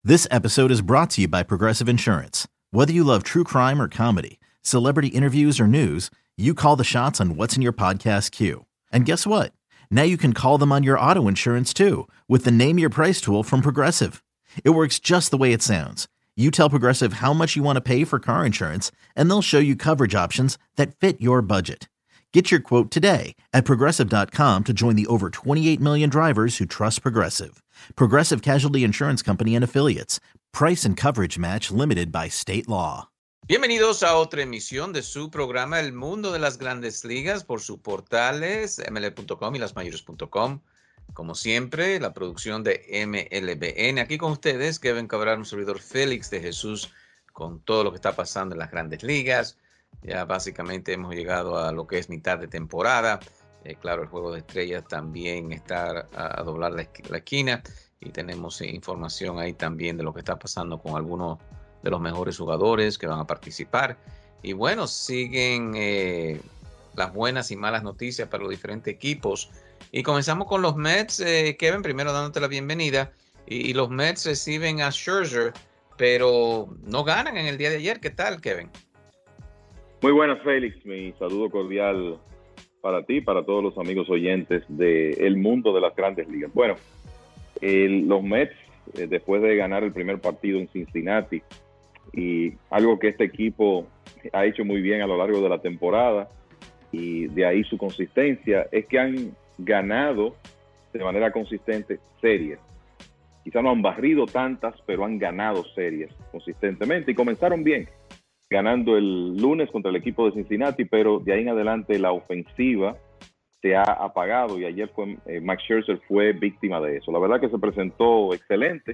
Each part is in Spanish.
This episode is brought to you by Progressive Insurance. Whether you love true crime or comedy, celebrity interviews or news, you call the shots on what's in your podcast queue. And guess what? Now you can call them on your auto insurance too with the Name Your Price tool from Progressive. It works just the way it sounds. You tell Progressive how much you want to pay for car insurance, and they'll show you coverage options that fit your budget. Get your quote today at Progressive.com to join the over 28 million drivers who trust Progressive. Progressive Casualty Insurance Company and Affiliates. Price and coverage match limited by state law. Bienvenidos a otra emisión de su programa El Mundo de las Grandes Ligas por sus portales mlb.com y lasmayores.com. Como siempre, la producción de MLBN. Aquí con ustedes, Kevin Cabral, un servidor Félix de Jesús, con todo lo que está pasando en las Grandes Ligas. Ya básicamente hemos llegado a lo que es mitad de temporada. Claro, el Juego de Estrellas también está a doblar la esquina. Y tenemos información ahí también de lo que está pasando con algunos de los mejores jugadores que van a participar. Y bueno, siguen las buenas y malas noticias para los diferentes equipos. Y comenzamos con los Mets. Kevin, primero dándote la bienvenida. Y los Mets reciben a Scherzer, pero no ganan en el día de ayer. ¿Qué tal, Kevin? Muy buenas, Félix. Mi saludo cordial para ti, para todos los amigos oyentes del mundo de las Grandes Ligas. Bueno, los Mets, después de ganar el primer partido en Cincinnati, y algo que este equipo ha hecho muy bien a lo largo de la temporada, y de ahí su consistencia, es que han ganado de manera consistente series. Quizá no han barrido tantas, pero han ganado series consistentemente, y comenzaron bien, ganando el lunes contra el equipo de Cincinnati, pero de ahí en adelante la ofensiva se ha apagado, y ayer Max Scherzer fue víctima de eso. La verdad que se presentó excelente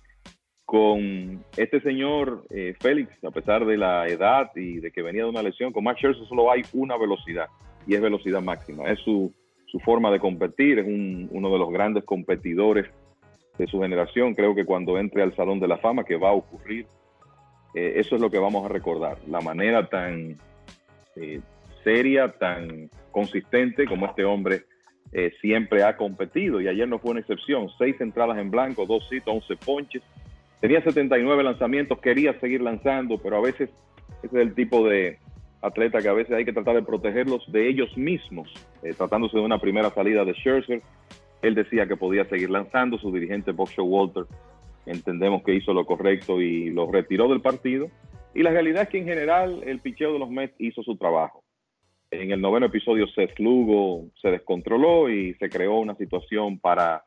con este señor Félix, a pesar de la edad y de que venía de una lesión. Con Max Scherzer solo hay una velocidad, y es velocidad máxima. Es su forma de competir, es uno de los grandes competidores de su generación. Creo que cuando entre al Salón de la Fama, que va a ocurrir, eso es lo que vamos a recordar, la manera tan seria, tan consistente como este hombre siempre ha competido, y ayer no fue una excepción. 6 entradas en blanco, 2 hits, 11 ponches, tenía 79 lanzamientos, quería seguir lanzando, pero a veces ese es el tipo de atleta que a veces hay que tratar de protegerlos de ellos mismos. Tratándose de una primera salida de Scherzer, él decía que podía seguir lanzando. Su dirigente Buck Showalter, entendemos que hizo lo correcto y lo retiró del partido. Y la realidad es que en general el picheo de los Mets hizo su trabajo. En el 9º episodio Seth Lugo se descontroló y se creó una situación para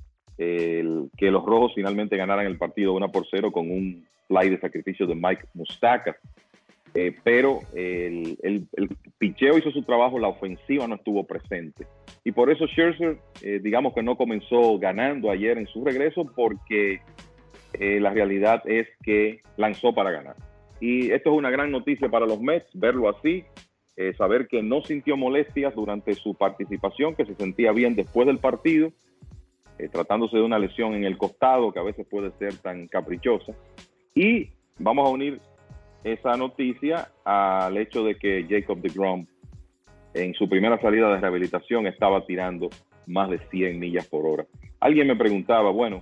que los rojos finalmente ganaran el partido 1-0 con un fly de sacrificio de Mike Moustakas. Pero el picheo hizo su trabajo, la ofensiva no estuvo presente. Y por eso Scherzer, digamos que no comenzó ganando ayer en su regreso, porque la realidad es que lanzó para ganar. Y esto es una gran noticia para los Mets, verlo así, saber que no sintió molestias durante su participación, que se sentía bien después del partido, tratándose de una lesión en el costado que a veces puede ser tan caprichosa. Y vamos a unir esa noticia al hecho de que Jacob deGrom en su primera salida de rehabilitación estaba tirando más de 100 millas por hora. Alguien me preguntaba, bueno,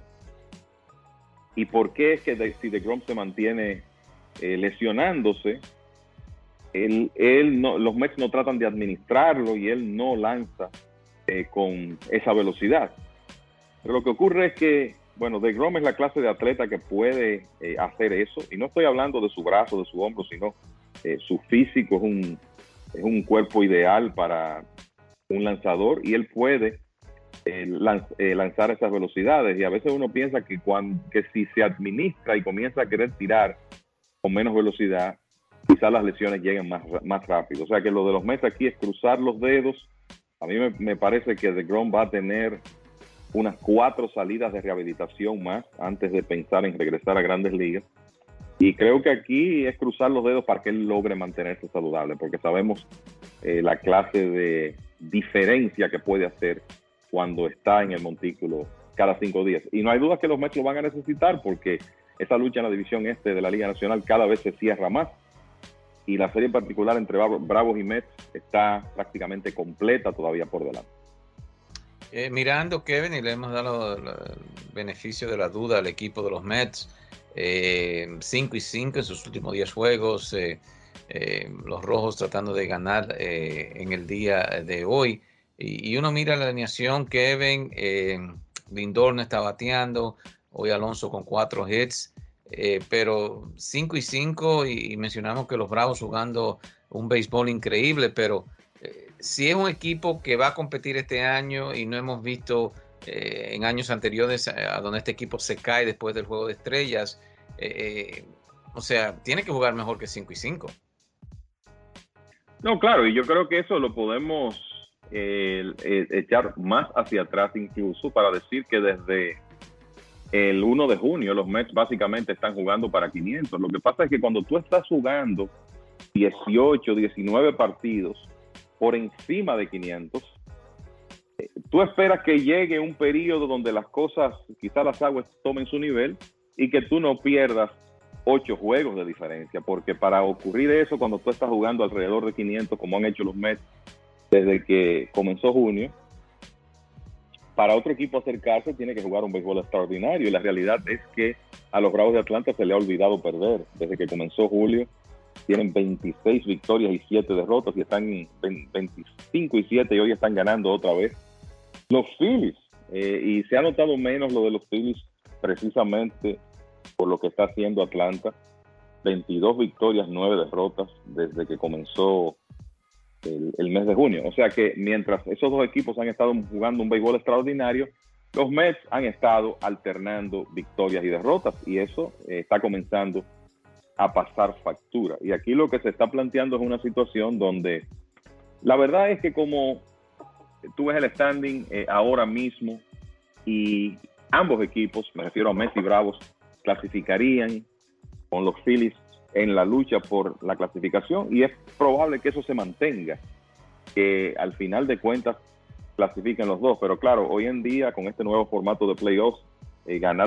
¿y por qué es que si deGrom se mantiene lesionándose, los Mets no tratan de administrarlo y él no lanza con esa velocidad? Pero lo que ocurre es que, bueno, deGrom es la clase de atleta que puede hacer eso, y no estoy hablando de su brazo, de su hombro, sino su físico es un cuerpo ideal para un lanzador, y él puede lanzar esas velocidades. Y a veces uno piensa que si se administra y comienza a querer tirar con menos velocidad, quizás las lesiones lleguen más rápido. O sea que lo de los Mets aquí es cruzar los dedos. A mí me parece que deGrom va a tener unas 4 salidas de rehabilitación más antes de pensar en regresar a Grandes Ligas. Y creo que aquí es cruzar los dedos para que él logre mantenerse saludable, porque sabemos la clase de diferencia que puede hacer cuando está en el montículo cada 5 días. Y no hay duda que los Mets lo van a necesitar, porque esa lucha en la división este de la Liga Nacional cada vez se cierra más. Y la serie en particular entre Bravos y Mets está prácticamente completa todavía por delante. Mirando, Kevin, y le hemos dado el beneficio de la duda al equipo de los Mets, 5-5 en sus últimos 10 juegos. Los Rojos tratando de ganar en el día de hoy. Y uno mira la alineación, Kevin, Lindor no está bateando, hoy Alonso con 4 hits, pero 5-5 y mencionamos que los Bravos jugando un béisbol increíble, pero si es un equipo que va a competir este año y no hemos visto en años anteriores a donde este equipo se cae después del Juego de Estrellas, o sea, tiene que jugar mejor que 5-5. No, claro, y yo creo que eso lo podemos echar más hacia atrás incluso para decir que desde el 1 de junio los Mets básicamente están jugando para 500. Lo que pasa es que cuando tú estás jugando 18, 19 partidos por encima de 500, tú esperas que llegue un periodo donde las cosas, quizás las aguas tomen su nivel y que tú no pierdas 8 juegos de diferencia, porque para ocurrir eso, cuando tú estás jugando alrededor de 500, como han hecho los Mets desde que comenzó junio, para otro equipo acercarse tiene que jugar un béisbol extraordinario, y la realidad es que a los Bravos de Atlanta se le ha olvidado perder. Desde que comenzó julio tienen 26 victorias y 7 derrotas, y están 25 y 7 y hoy están ganando otra vez. Los Phillies, y se ha notado menos lo de los Phillies precisamente por lo que está haciendo Atlanta. 22 victorias, 9 derrotas desde que comenzó el mes de junio. O sea que mientras esos dos equipos han estado jugando un béisbol extraordinario, los Mets han estado alternando victorias y derrotas, y eso está comenzando a pasar factura. Y aquí lo que se está planteando es una situación donde la verdad es que, como tú ves el standing ahora mismo, y ambos equipos, me refiero a Mets y Bravos, clasificarían con los Phillies en la lucha por la clasificación, y es probable que eso se mantenga, que al final de cuentas clasifiquen los dos. Pero claro, hoy en día con este nuevo formato de playoffs, ganar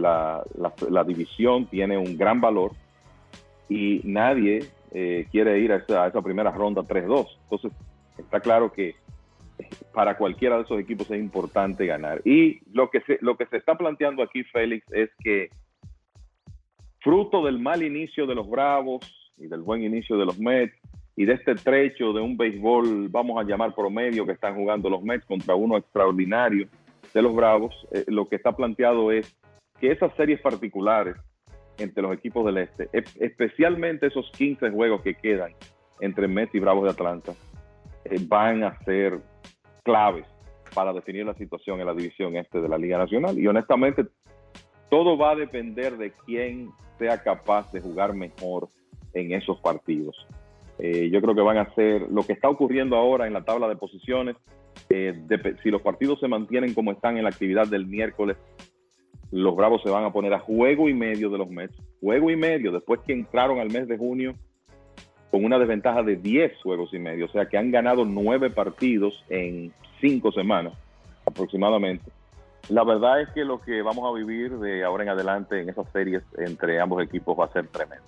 la división tiene un gran valor, y nadie quiere ir a esa primera ronda 3-2. Entonces está claro que para cualquiera de esos equipos es importante ganar. Y lo que se está planteando aquí, Félix, es que fruto del mal inicio de los Bravos y del buen inicio de los Mets, y de este trecho de un béisbol, vamos a llamar promedio, que están jugando los Mets contra uno extraordinario de los Bravos, lo que está planteado es que esas series particulares entre los equipos del este, especialmente esos 15 juegos que quedan entre Mets y Bravos de Atlanta, van a ser claves para definir la situación en la división este de la Liga Nacional. Y honestamente, todo va a depender de quién sea capaz de jugar mejor en esos partidos. Yo creo que van a ser lo que está ocurriendo ahora en la tabla de posiciones. Si los partidos se mantienen como están en la actividad del miércoles, los Bravos se van a poner a juego y medio de los Mets. Juego y medio, después que entraron al mes de junio con una desventaja de 10 juegos y medio. O sea que han ganado 9 partidos en 5 semanas aproximadamente. La verdad es que lo que vamos a vivir de ahora en adelante en esas series entre ambos equipos va a ser tremendo.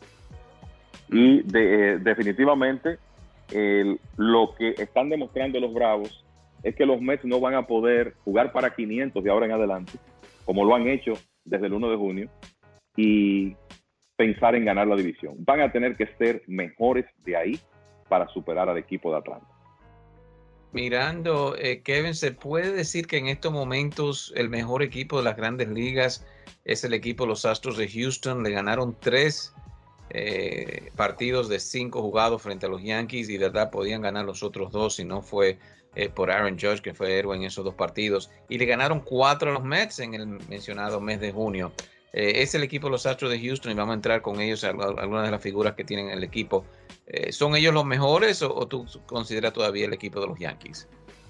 Y definitivamente lo que están demostrando los Bravos es que los Mets no van a poder jugar para 500 de ahora en adelante, como lo han hecho desde el 1 de junio, y pensar en ganar la división. Van a tener que ser mejores de ahí para superar al equipo de Atlanta. Mirando, Kevin, ¿se puede decir que en estos momentos el mejor equipo de las grandes ligas es el equipo de los Astros de Houston? Le ganaron 3 partidos de 5 jugados frente a los Yankees, y de verdad podían ganar los otros 2 si no fue por Aaron Judge, que fue héroe en esos 2 partidos, y le ganaron 4 a los Mets en el mencionado mes de junio. Es el equipo de los Astros de Houston, y vamos a entrar con ellos a algunas de las figuras que tienen el equipo. ¿Son ellos los mejores o tú consideras todavía el equipo de los Yankees?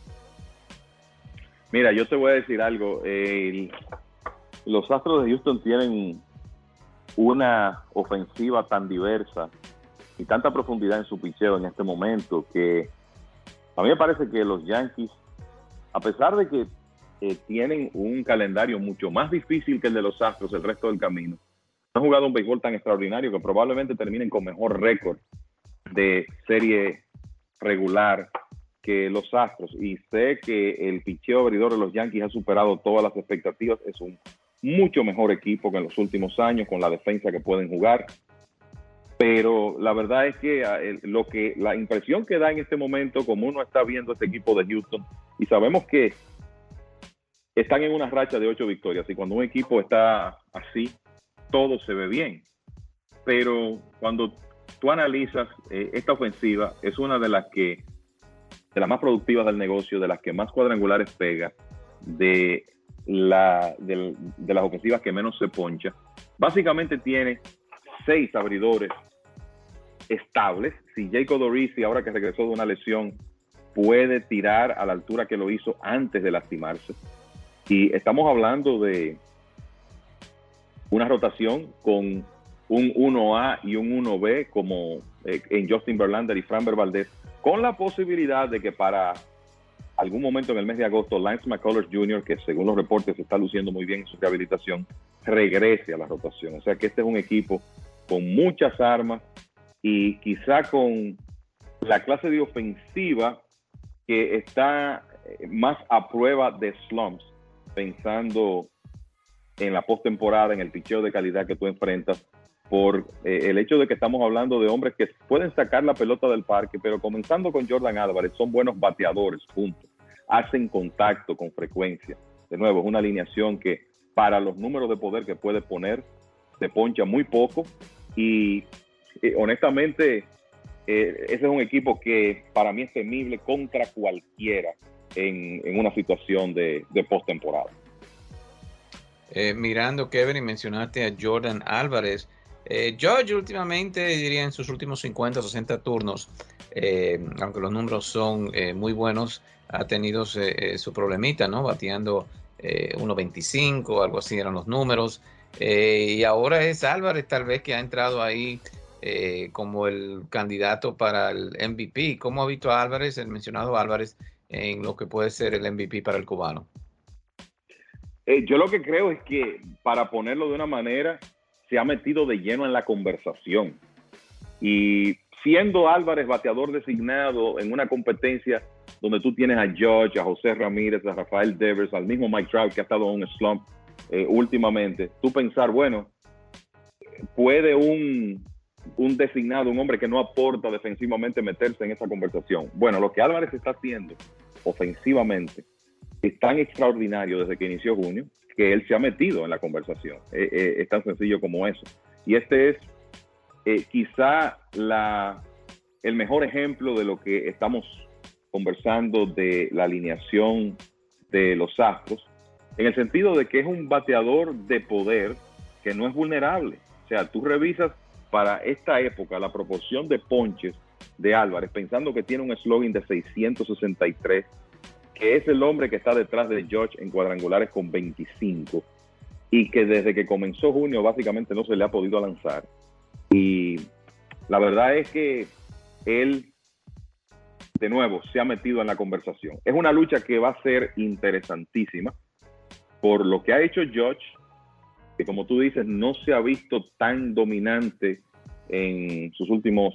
Mira, yo te voy a decir algo. Los Astros de Houston tienen una ofensiva tan diversa y tanta profundidad en su picheo en este momento, que a mí me parece que los Yankees, a pesar de que tienen un calendario mucho más difícil que el de los Astros el resto del camino, han jugado un béisbol tan extraordinario que probablemente terminen con mejor récord de serie regular que los Astros. Y sé que el picheo abridor de los Yankees ha superado todas las expectativas. Es un mucho mejor equipo que en los últimos años, con la defensa que pueden jugar. Pero la verdad es que la impresión que da en este momento, como uno está viendo este equipo de Houston, y sabemos que están en una racha de 8 victorias, y cuando un equipo está así, todo se ve bien. Pero cuando tú analizas esta ofensiva, es una de las más productivas del negocio, de las que más cuadrangulares pega, de las ofensivas que menos se poncha. Básicamente tiene 6 abridores estables. Si Jacob Odorizzi, ahora que regresó de una lesión, puede tirar a la altura que lo hizo antes de lastimarse. Y estamos hablando de una rotación con un 1A y un 1B como en Justin Verlander y Framber Valdez, con la posibilidad de que para algún momento en el mes de agosto Lance McCullers Jr., que según los reportes se está luciendo muy bien en su rehabilitación, regrese a la rotación. O sea que este es un equipo con muchas armas y quizá con la clase de ofensiva que está más a prueba de slumps, pensando en la postemporada, en el picheo de calidad que tú enfrentas, por el hecho de que estamos hablando de hombres que pueden sacar la pelota del parque, pero comenzando con Jordan Álvarez, son buenos bateadores, punto. Hacen contacto con frecuencia. De nuevo, es una alineación que para los números de poder que puede poner, se poncha muy poco y honestamente ese es un equipo que para mí es temible contra cualquiera en una situación de postemporada. Mirando, Kevin, y mencionaste a Jordan Álvarez. George últimamente, diría en sus últimos 50 o 60 turnos, aunque los números son muy buenos, ha tenido su problemita, ¿no? Bateando 1.25, algo así eran los números. Y ahora es Álvarez tal vez que ha entrado ahí como el candidato para el MVP. ¿Cómo ha visto a Álvarez, el mencionado Álvarez, en lo que puede ser el MVP para el cubano? Yo lo que creo es que, para ponerlo de una manera, se ha metido de lleno en la conversación. Y siendo Álvarez bateador designado en una competencia donde tú tienes a Judge, a José Ramírez, a Rafael Devers, al mismo Mike Trout, que ha estado en un slump últimamente, tú pensar, bueno, puede un designado, un hombre que no aporta defensivamente, meterse en esa conversación. Bueno, lo que Álvarez está haciendo ofensivamente es tan extraordinario desde que inició junio que él se ha metido en la conversación. Es tan sencillo como eso. Y este es quizá el mejor ejemplo de lo que estamos conversando de la alineación de los Astros, en el sentido de que es un bateador de poder que no es vulnerable. O sea, tú revisas para esta época la proporción de ponches de Álvarez, pensando que tiene un slogan de 663, que es el hombre que está detrás de George en cuadrangulares con 25 y que desde que comenzó junio básicamente no se le ha podido lanzar. Y la verdad es que él, de nuevo, se ha metido en la conversación. Es una lucha que va a ser interesantísima por lo que ha hecho George, que como tú dices, no se ha visto tan dominante en sus últimos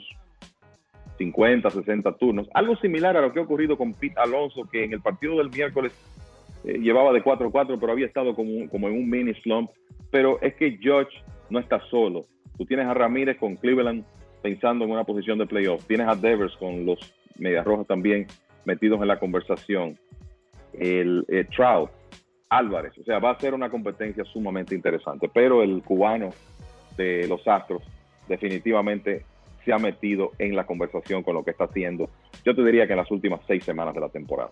50, 60 turnos. Algo similar a lo que ha ocurrido con Pete Alonso, que en el partido del miércoles llevaba de 4-4, pero había estado como en un mini slump. Pero es que Judge no está solo. Tú tienes a Ramírez con Cleveland pensando en una posición de playoff. Tienes a Devers con los Medias Rojas también metidos en la conversación. El Trout, Álvarez. O sea, va a ser una competencia sumamente interesante. Pero el cubano de los Astros definitivamente se ha metido en la conversación con lo que está haciendo, yo te diría que en las últimas 6 semanas de la temporada.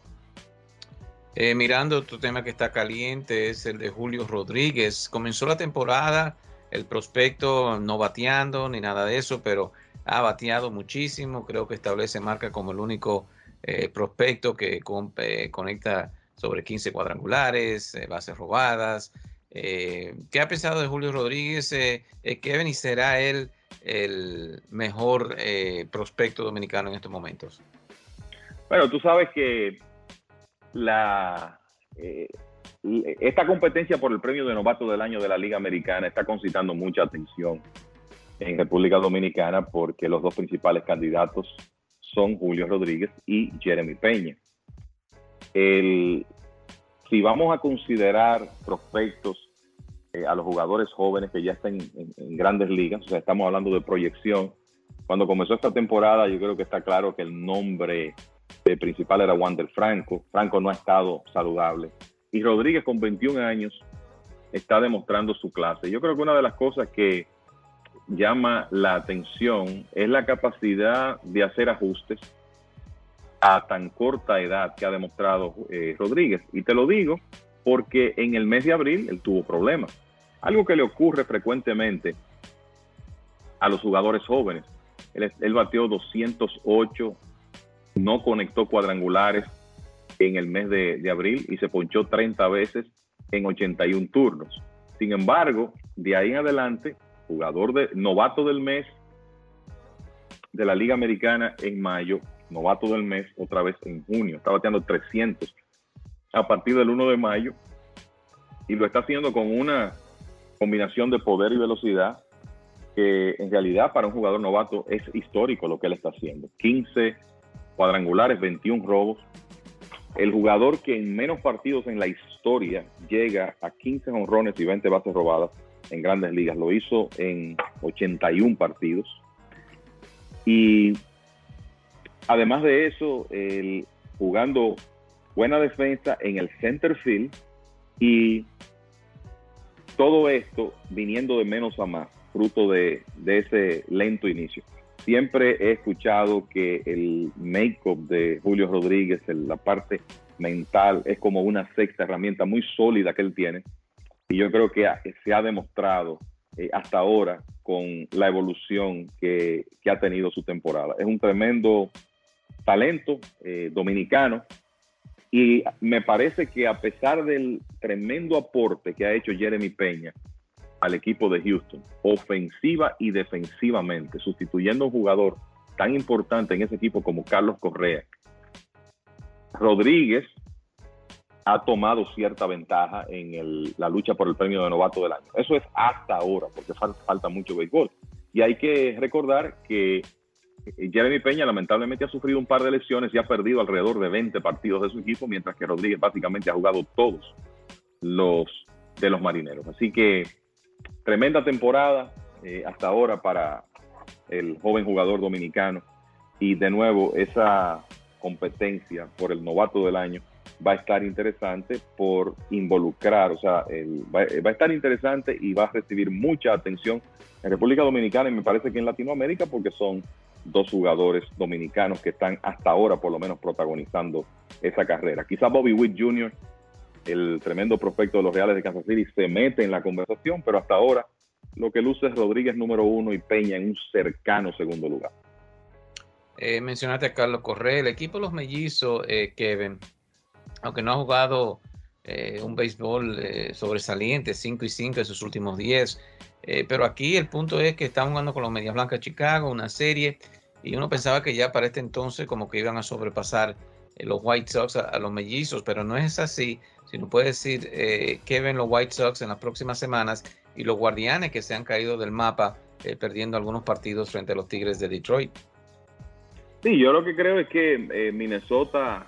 Mirando, otro tema que está caliente es el de Julio Rodríguez. Comenzó la temporada, el prospecto no bateando ni nada de eso, pero ha bateado muchísimo. Creo que establece marca como el único prospecto que conecta sobre 15 cuadrangulares, bases robadas. ¿Qué ha pensado de Julio Rodríguez, Kevin, y será él el mejor prospecto dominicano en estos momentos? Bueno, tú sabes que esta competencia por el premio de novato del año de la Liga Americana está concitando mucha atención en República Dominicana, porque los dos principales candidatos son Julio Rodríguez y Jeremy Peña. Si vamos a considerar prospectos a los jugadores jóvenes que ya están en grandes ligas. O sea, estamos hablando de proyección. Cuando comenzó esta temporada, yo creo que está claro que el nombre principal era Wander Franco. Franco no ha estado saludable. Y Rodríguez, con 21 años, está demostrando su clase. Yo creo que una de las cosas que llama la atención es la capacidad de hacer ajustes a tan corta edad que ha demostrado Rodríguez. Y te lo digo porque en el mes de abril él tuvo problemas. Algo que le ocurre frecuentemente a los jugadores jóvenes. Él bateó 208, no conectó cuadrangulares en el mes de abril y se ponchó 30 veces en 81 turnos. Sin embargo, de ahí en adelante, novato del mes de la Liga Americana en mayo, novato del mes otra vez en junio. Está bateando 300 a partir del 1 de mayo y lo está haciendo con una combinación de poder y velocidad que en realidad para un jugador novato es histórico lo que él está haciendo. 15 cuadrangulares, 21 robos. El jugador que en menos partidos en la historia llega a 15 jonrones y 20 bases robadas en grandes ligas. Lo hizo en 81 partidos. Y además de eso, jugando buena defensa en el center field y todo esto viniendo de menos a más, fruto de ese lento inicio. Siempre he escuchado que el make-up de Julio Rodríguez, la parte mental, es como una sexta herramienta muy sólida que él tiene. Y yo creo que se ha demostrado hasta ahora con la evolución que ha tenido su temporada. Es un tremendo talento dominicano. Y me parece que a pesar del tremendo aporte que ha hecho Jeremy Peña al equipo de Houston, ofensiva y defensivamente, sustituyendo a un jugador tan importante en ese equipo como Carlos Correa, Rodríguez ha tomado cierta ventaja en la lucha por el premio de novato del año. Eso es hasta ahora, porque falta mucho béisbol. Y hay que recordar que Jeremy Peña lamentablemente ha sufrido un par de lesiones y ha perdido alrededor de 20 partidos de su equipo, mientras que Rodríguez básicamente ha jugado todos los de los Marineros. Así que tremenda temporada hasta ahora para el joven jugador dominicano, y de nuevo esa competencia por el novato del año va a estar interesante por involucrar, o sea, va a estar interesante y va a recibir mucha atención en República Dominicana y me parece que en Latinoamérica, porque son dos jugadores dominicanos que están hasta ahora por lo menos protagonizando esa carrera. Quizá Bobby Witt Jr., el tremendo prospecto de los Reales de Kansas City, se mete en la conversación, pero hasta ahora lo que luce es Rodríguez número 1 y Peña en un cercano segundo lugar. Mencionaste a Carlos Correa, el equipo de los Mellizos, Kevin, aunque no ha jugado un béisbol sobresaliente, 5-5 en sus últimos 10, pero aquí el punto es que están jugando con los Medias Blancas de Chicago, una serie, y uno pensaba que ya para este entonces como que iban a sobrepasar los White Sox a los Mellizos, pero no es así. Si no puede decir Kevin, los White Sox en las próximas semanas y los Guardianes que se han caído del mapa perdiendo algunos partidos frente a los Tigres de Detroit. Sí, yo lo que creo es que Minnesota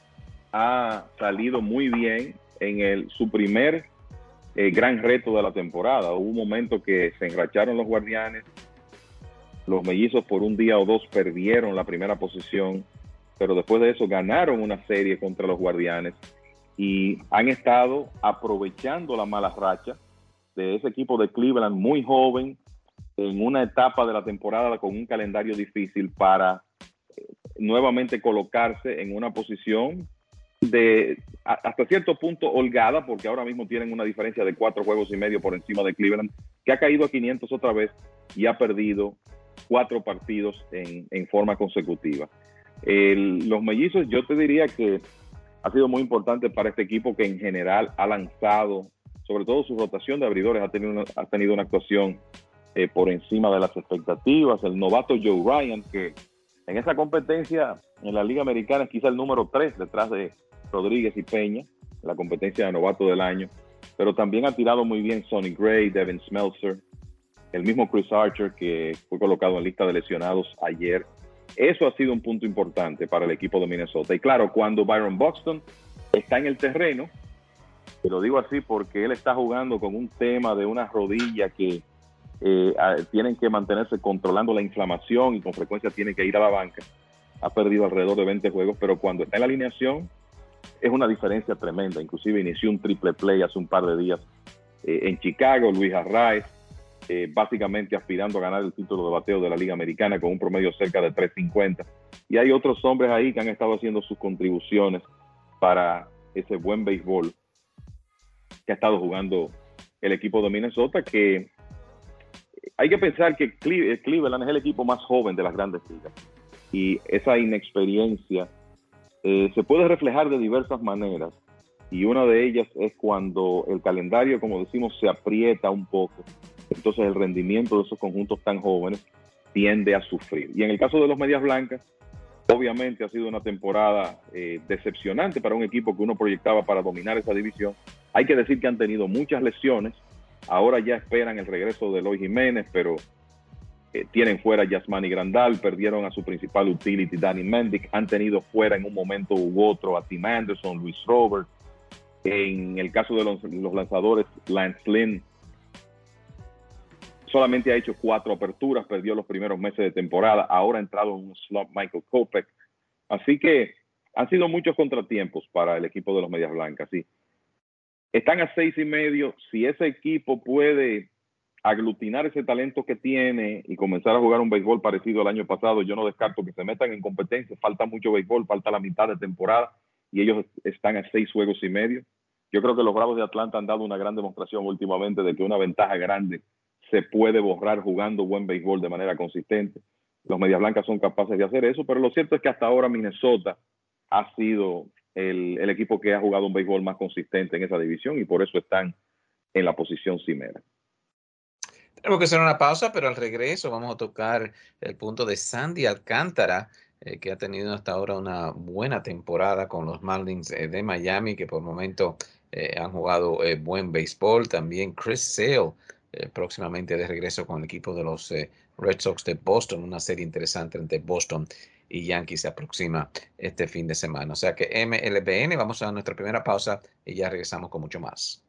ha salido muy bien en su primer gran reto de la temporada. Hubo un momento que se enracharon los Guardianes, los Mellizos por un día o dos perdieron la primera posición, pero después de eso ganaron una serie contra los Guardianes y han estado aprovechando la mala racha de ese equipo de Cleveland muy joven en una etapa de la temporada con un calendario difícil para nuevamente colocarse en una posición de hasta cierto punto holgada, porque ahora mismo tienen una diferencia de 4 juegos y medio por encima de Cleveland, que ha caído a 500 otra vez y ha perdido 4 partidos en forma consecutiva. Los Mellizos, yo te diría que ha sido muy importante para este equipo, que en general ha lanzado, sobre todo su rotación de abridores ha tenido una actuación por encima de las expectativas. El novato Joe Ryan, que en esa competencia en la Liga Americana es quizá el número 3 detrás de Rodríguez y Peña, la competencia de novato del año, pero también ha tirado muy bien Sonny Gray, Devin Smeltzer, el mismo Chris Archer, que fue colocado en lista de lesionados ayer. Eso ha sido un punto importante para el equipo de Minnesota. Y claro, cuando Byron Buxton está en el terreno, Y lo digo así porque él está jugando con un tema de una rodilla que tienen que mantenerse controlando la inflamación y con frecuencia tiene que ir a la banca. Ha perdido alrededor de 20 juegos, pero cuando está en la alineación es una diferencia tremenda. Inclusive inició un triple play hace un par de días en Chicago. Luis Arraez, básicamente aspirando a ganar el título de bateo de la Liga Americana con un promedio cerca de 350. Y hay otros hombres ahí que han estado haciendo sus contribuciones para ese buen béisbol que ha estado jugando el equipo de Minnesota, que hay que pensar que Cleveland es el equipo más joven de las grandes ligas. Y esa inexperiencia se puede reflejar de diversas maneras. Y una de ellas es cuando el calendario, como decimos, se aprieta un poco. Entonces el rendimiento de esos conjuntos tan jóvenes tiende a sufrir. Y en el caso de los Medias Blancas, obviamente ha sido una temporada decepcionante para un equipo que uno proyectaba para dominar esa división. Hay que decir que han tenido muchas lesiones. Ahora ya esperan el regreso de Eloy Jiménez, pero tienen fuera a Yasmani Grandal, perdieron a su principal utility, Danny Mendick, han tenido fuera en un momento u otro a Tim Anderson, Luis Robert. En el caso de los lanzadores, Lance Lynn solamente ha hecho 4 aperturas, perdió los primeros meses de temporada, ahora ha entrado en un slump Michael Kopech. Así que han sido muchos contratiempos para el equipo de los Medias Blancas. Sí. Están a 6.5. Si ese equipo puede aglutinar ese talento que tiene y comenzar a jugar un béisbol parecido al año pasado, yo no descarto que se metan en competencia. Falta mucho béisbol, falta la mitad de temporada y ellos están a 6 juegos y medio. Yo creo que los Bravos de Atlanta han dado una gran demostración últimamente de que una ventaja grande se puede borrar jugando buen béisbol de manera consistente. Los Medias Blancas son capaces de hacer eso, pero lo cierto es que hasta ahora Minnesota ha sido el equipo que ha jugado un béisbol más consistente en esa división y por eso están en la posición cimera. Tenemos que hacer una pausa, pero al regreso vamos a tocar el punto de Sandy Alcántara, que ha tenido hasta ahora una buena temporada con los Marlins de Miami, que por el momento han jugado buen béisbol. También Chris Sale, próximamente de regreso con el equipo de los Red Sox de Boston. Una serie interesante entre Boston y Yankees se aproxima este fin de semana. O sea que MLBN, vamos a nuestra primera pausa y ya regresamos con mucho más.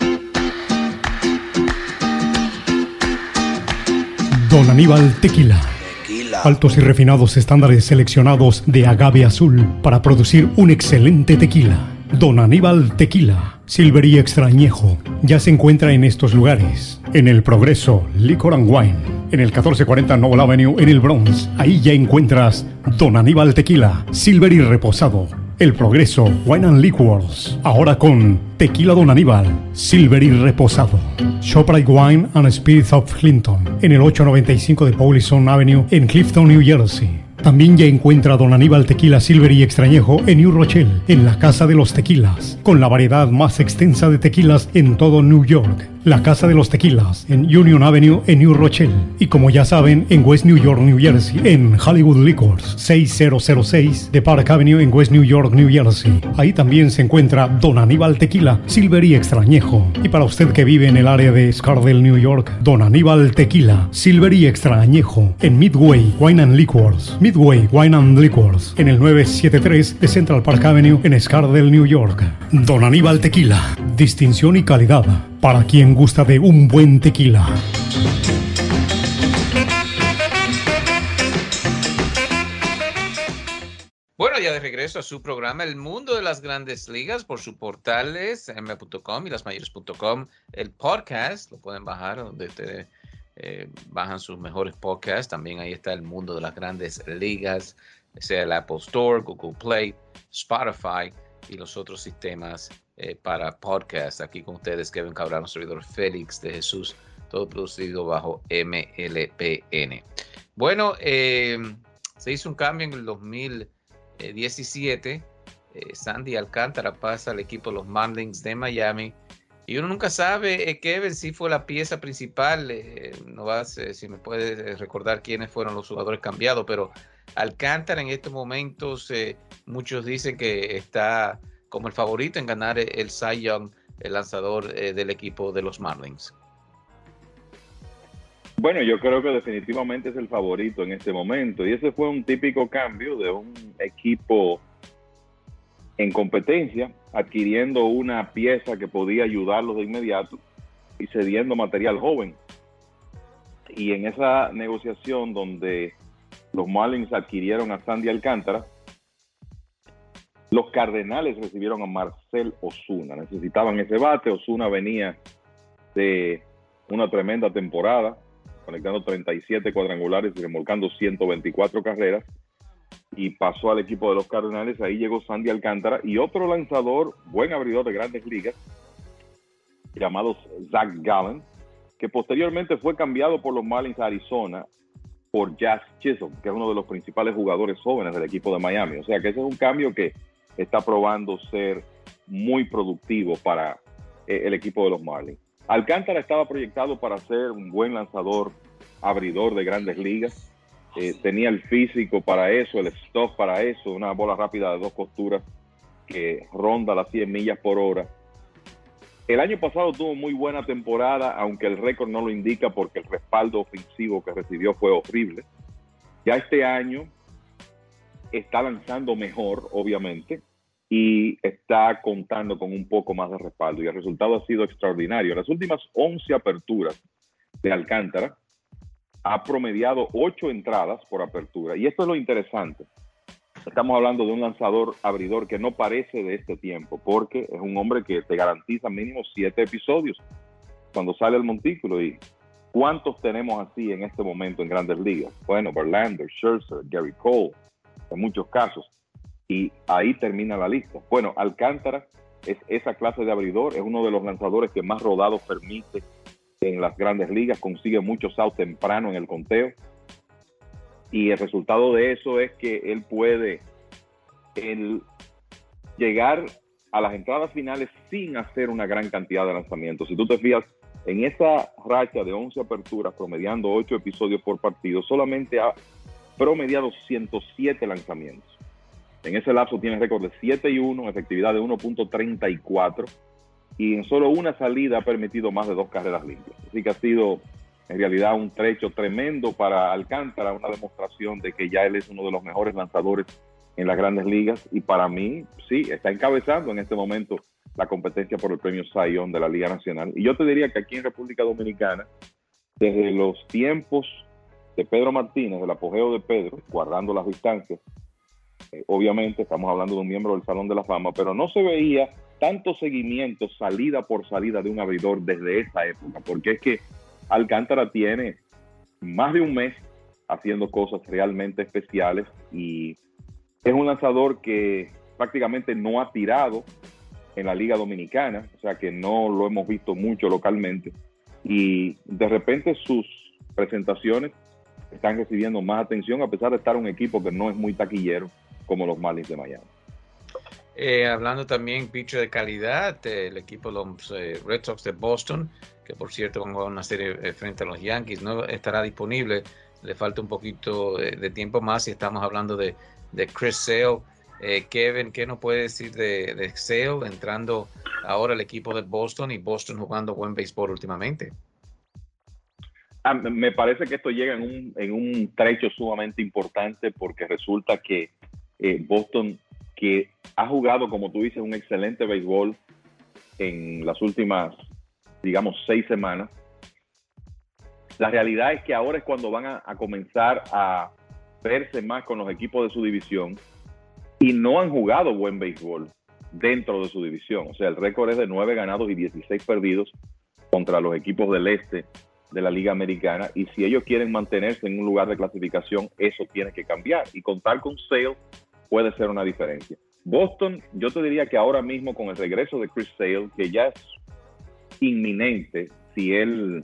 Don Aníbal Tequila. Altos y refinados estándares seleccionados de agave azul para producir un excelente tequila. Don Aníbal Tequila, Silver y Extrañejo, ya se encuentra en estos lugares. En El Progreso, Liquor and Wine. En el 1440 Noble Avenue, en el Bronx. Ahí ya encuentras Don Aníbal Tequila, Silver y Reposado. El Progreso, Wine and Liquors. Ahora con Tequila Don Aníbal, Silver y Reposado. ShopRite Wine and Spirits of Clinton. En el 895 de Paulison Avenue, en Clifton, New Jersey. También ya encuentra Don Aníbal Tequila Silver y Extrañejo en New Rochelle, en la Casa de los Tequilas, con la variedad más extensa de tequilas en todo New York. La Casa de los Tequilas en Union Avenue en New Rochelle. Y como ya saben, en West New York, New Jersey, en Hollywood Liquors, 6006 de Park Avenue en West New York, New Jersey. Ahí también se encuentra Don Aníbal Tequila Silver y Extrañejo. Y para usted que vive en el área de Scardale, New York, Don Aníbal Tequila Silver y Extrañejo en Midway Wine and Liquors. Midway Wine and Liquors en el 973 de Central Park Avenue en Scardale, New York. Don Aníbal Tequila, distinción y calidad para quien gusta de un buen tequila. Bueno, ya de regreso a su programa El Mundo de las Grandes Ligas por sus portales m.com y lasmayores.com. El podcast lo pueden bajar donde ustedes bajan sus mejores podcasts. También ahí está El Mundo de las Grandes Ligas, sea el Apple Store, Google Play, Spotify y los otros sistemas para podcast. Aquí con ustedes Kevin Cabral, un servidor Félix de Jesús, todo producido bajo MLBN. Bueno, se hizo un cambio en el 2017. Sandy Alcántara pasa al equipo de los Marlins de Miami y uno nunca sabe, Kevin, si fue la pieza principal. No vas, si me puedes recordar quiénes fueron los jugadores cambiados, pero Alcántara en estos momentos muchos dicen que está como el favorito en ganar el Cy Young, el lanzador del equipo de los Marlins. Bueno, yo creo que definitivamente es el favorito en este momento y ese fue un típico cambio de un equipo en competencia, adquiriendo una pieza que podía ayudarlos de inmediato y cediendo material joven. Y en esa negociación donde los Marlins adquirieron a Sandy Alcántara, los Cardenales recibieron a Marcell Ozuna. Necesitaban ese bate. Ozuna venía de una tremenda temporada, conectando 37 cuadrangulares y remolcando 124 carreras, y pasó al equipo de los Cardenales. Ahí llegó Sandy Alcántara y otro lanzador, buen abridor de Grandes Ligas, llamado Zach Gallen, que posteriormente fue cambiado por los Marlins a Arizona por Jazz Chisholm, que es uno de los principales jugadores jóvenes del equipo de Miami. O sea que ese es un cambio que está probando ser muy productivo para el equipo de los Marlins. Alcántara estaba proyectado para ser un buen lanzador, abridor de Grandes Ligas. Tenía el físico para eso, el stuff para eso, una bola rápida de 2 costuras que ronda las 100 millas por hora. El año pasado tuvo muy buena temporada, aunque el récord no lo indica porque el respaldo ofensivo que recibió fue horrible. Ya este año está lanzando mejor, obviamente, y está contando con un poco más de respaldo, y el resultado ha sido extraordinario. En las últimas 11 aperturas de Alcántara ha promediado 8 entradas por apertura, y esto es lo interesante. Estamos hablando de un lanzador abridor que no parece de este tiempo, porque es un hombre que te garantiza mínimo 7 episodios cuando sale al montículo. ¿Y cuántos tenemos así en este momento en Grandes Ligas? Bueno, Verlander, Scherzer, Gary Cole, en muchos casos. Y ahí termina la lista. Bueno, Alcántara es esa clase de abridor, es uno de los lanzadores que más rodados permite en las Grandes Ligas, consigue muchos outs temprano en el conteo, y el resultado de eso es que él puede llegar a las entradas finales sin hacer una gran cantidad de lanzamientos. Si tú te fijas, en esa racha de 11 aperturas, promediando 8 episodios por partido, solamente ha promediado 107 lanzamientos. En ese lapso tiene récord de 7-1, efectividad de 1.34, y en solo una salida ha permitido más de 2 carreras limpias. Así que ha sido en realidad un trecho tremendo para Alcántara, una demostración de que ya él es uno de los mejores lanzadores en las Grandes Ligas, y para mí, sí, está encabezando en este momento la competencia por el premio Cy Young de la Liga Nacional. Y yo te diría que aquí en República Dominicana, desde los tiempos de Pedro Martínez, del apogeo de Pedro, guardando las distancias, obviamente estamos hablando de un miembro del Salón de la Fama, pero no se veía tanto seguimiento salida por salida de un abridor desde esa época, porque es que Alcántara tiene más de un mes haciendo cosas realmente especiales, y es un lanzador que prácticamente no ha tirado en la Liga Dominicana, o sea que no lo hemos visto mucho localmente, y de repente sus presentaciones están recibiendo más atención a pesar de estar un equipo que no es muy taquillero como los Marlins de Miami. Hablando también pitcher de calidad, el equipo de los Red Sox de Boston, que por cierto van a jugar una serie frente a los Yankees, no estará disponible, le falta un poquito de tiempo más, y estamos hablando de Chris Sale. Kevin, ¿qué nos puede decir de Sale entrando ahora al equipo de Boston, y Boston jugando buen béisbol últimamente? Me parece que esto llega en un trecho sumamente importante, porque resulta que Boston, que ha jugado, como tú dices, un excelente béisbol en las últimas, digamos, 6 semanas, la realidad es que ahora es cuando van a comenzar a verse más con los equipos de su división, y no han jugado buen béisbol dentro de su división. O sea, el récord es de 9 ganados y 16 perdidos contra los equipos del este de la Liga Americana, y si ellos quieren mantenerse en un lugar de clasificación, eso tiene que cambiar, y contar con Sale puede ser una diferencia. Boston, yo te diría que ahora mismo, con el regreso de Chris Sale, que ya es inminente, si él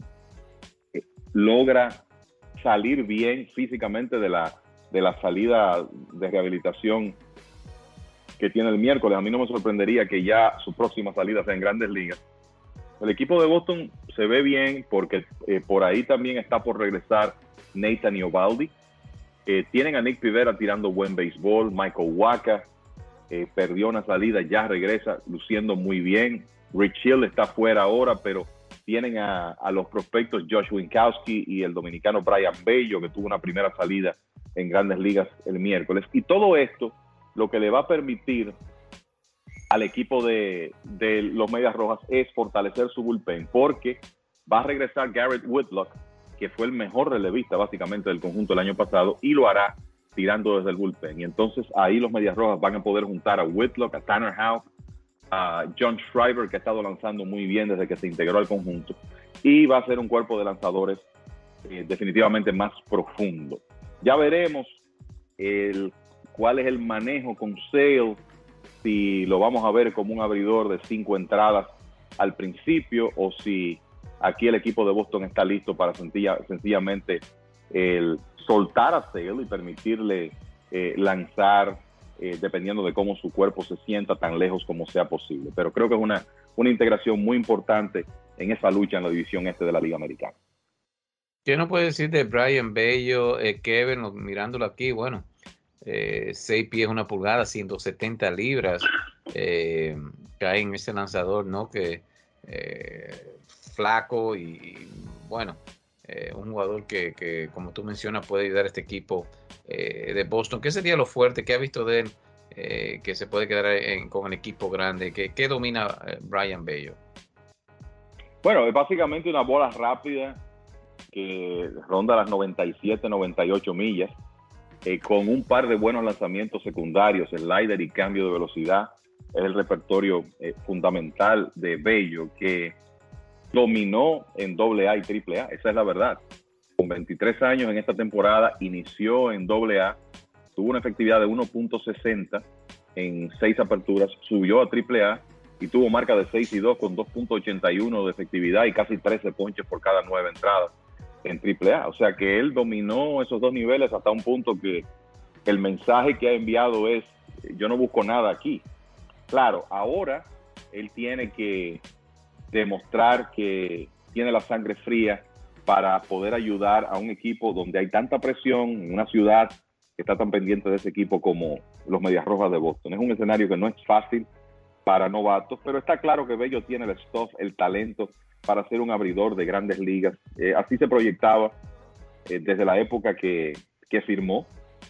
logra salir bien físicamente de la salida de rehabilitación que tiene el miércoles, a mí no me sorprendería que ya su próxima salida sea en Grandes Ligas. El equipo de Boston se ve bien, porque por ahí también está por regresar Nathan Eovaldi. Tienen a Nick Pivetta tirando buen béisbol. Michael Wacha perdió una salida, ya regresa luciendo muy bien. Rich Hill está fuera ahora, pero tienen a los prospectos Josh Winkowski y el dominicano Brian Bello, que tuvo una primera salida en Grandes Ligas el miércoles. Y todo esto lo que le va a permitir al equipo de los Medias Rojas es fortalecer su bullpen, porque va a regresar Garrett Whitlock, que fue el mejor relevista básicamente del conjunto el año pasado, y lo hará tirando desde el bullpen. Y entonces ahí los Medias Rojas van a poder juntar a Whitlock, a Tanner Houck, a John Schreiber, que ha estado lanzando muy bien desde que se integró al conjunto, y va a ser un cuerpo de lanzadores definitivamente más profundo. Ya veremos cuál es el manejo con Sale, si lo vamos a ver como un abridor de 5 entradas al principio, o si aquí el equipo de Boston está listo para sencillamente soltar a Sale y permitirle lanzar, dependiendo de cómo su cuerpo se sienta, tan lejos como sea posible. Pero creo que es una integración muy importante en esa lucha en la división este de la Liga Americana. ¿Qué nos puede decir de Brayan Bello, Kevin, mirándolo aquí? Bueno, 6 pies 1 pulgada, 170 libras, cae en ese lanzador, ¿no? Que flaco y bueno, un jugador que como tú mencionas puede ayudar a este equipo de Boston. ¿Qué sería lo fuerte que ha visto de él, que se puede quedar con el equipo grande? ¿Qué domina Brayan Bello? Bueno, es básicamente una bola rápida que ronda las 97, 98 millas, con un par de buenos lanzamientos secundarios, slider y cambio de velocidad. Es el repertorio fundamental de Bello, que dominó en AA y AAA, esa es la verdad. Con 23 años en esta temporada, inició en AA, tuvo una efectividad de 1.60 en 6 aperturas, subió a AAA y tuvo marca de 6-2 con 2.81 de efectividad y casi 13 ponches por cada 9 entradas en AAA. O sea que él dominó esos 2 niveles hasta un punto que el mensaje que ha enviado es: yo no busco nada aquí. Claro, ahora él tiene que demostrar que tiene la sangre fría para poder ayudar a un equipo donde hay tanta presión, en una ciudad que está tan pendiente de ese equipo como los Medias Rojas de Boston. Es un escenario que no es fácil para novatos, pero está claro que Bello tiene el stuff, el talento para ser un abridor de grandes ligas. Así se proyectaba desde la época que firmó.